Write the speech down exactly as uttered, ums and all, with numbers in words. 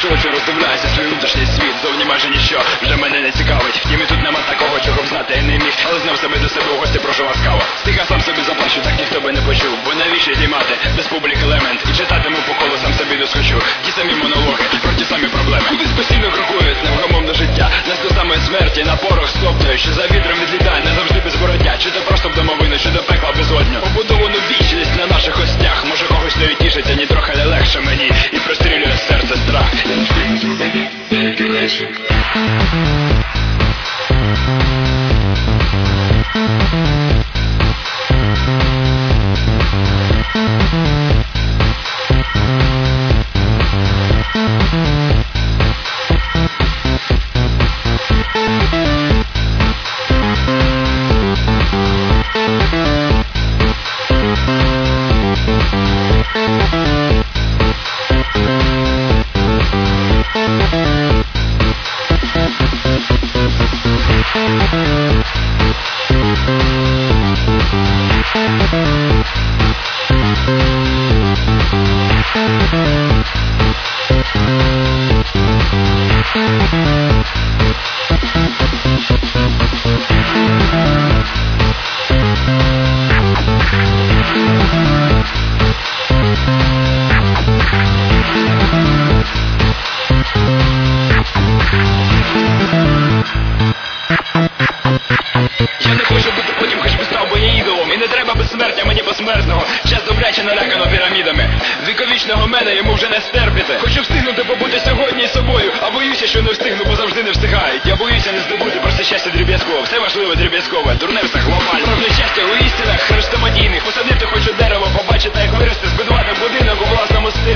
шоці, роздивляюся свій внутрішній світ. Зовні майже ніщо вже мене не цікавить. Втім і тут нема такого, чого б знати я не міг. Але знов себе до себе у гості, прошу ласкаво. Стиха сам собі заплачу, так ніхто би не почув. Бо навіщо знімати без публік елемент? І читатиму по колу, сам собі доскочу. Ті самі монологи, про ті самі проблеми. Кудись постійно крокують невгамовне життя. Нас до самої смерті на порох стоптує, що за вітром відлітає, не завжди без бороття. Чи то просто в домовину, чи до пекла безодню. Побудовану вічність на наших гостях. Може когось не тішиться, ні трохи не легше мені. І прострілює серце страх. Я не хочу бути потім, хоч би став би я ідолом. І не треба безсмертя мені посмертного. Час добряче налякано пірамідами. Віковічного мене йому вже не стерпіти. Хочу встигнути побути сьогодні з собою. А боюся, що не встигну, бо завжди не встигають. Я боюся не здобути просто щастя дріб'язково. Все важливо дріб'язкове, дурне все глобально. Правне щастя у істинах хрестоматійних. Посадити хочу дерево, побачити, як вирости, збудувати будинок у власному стилі.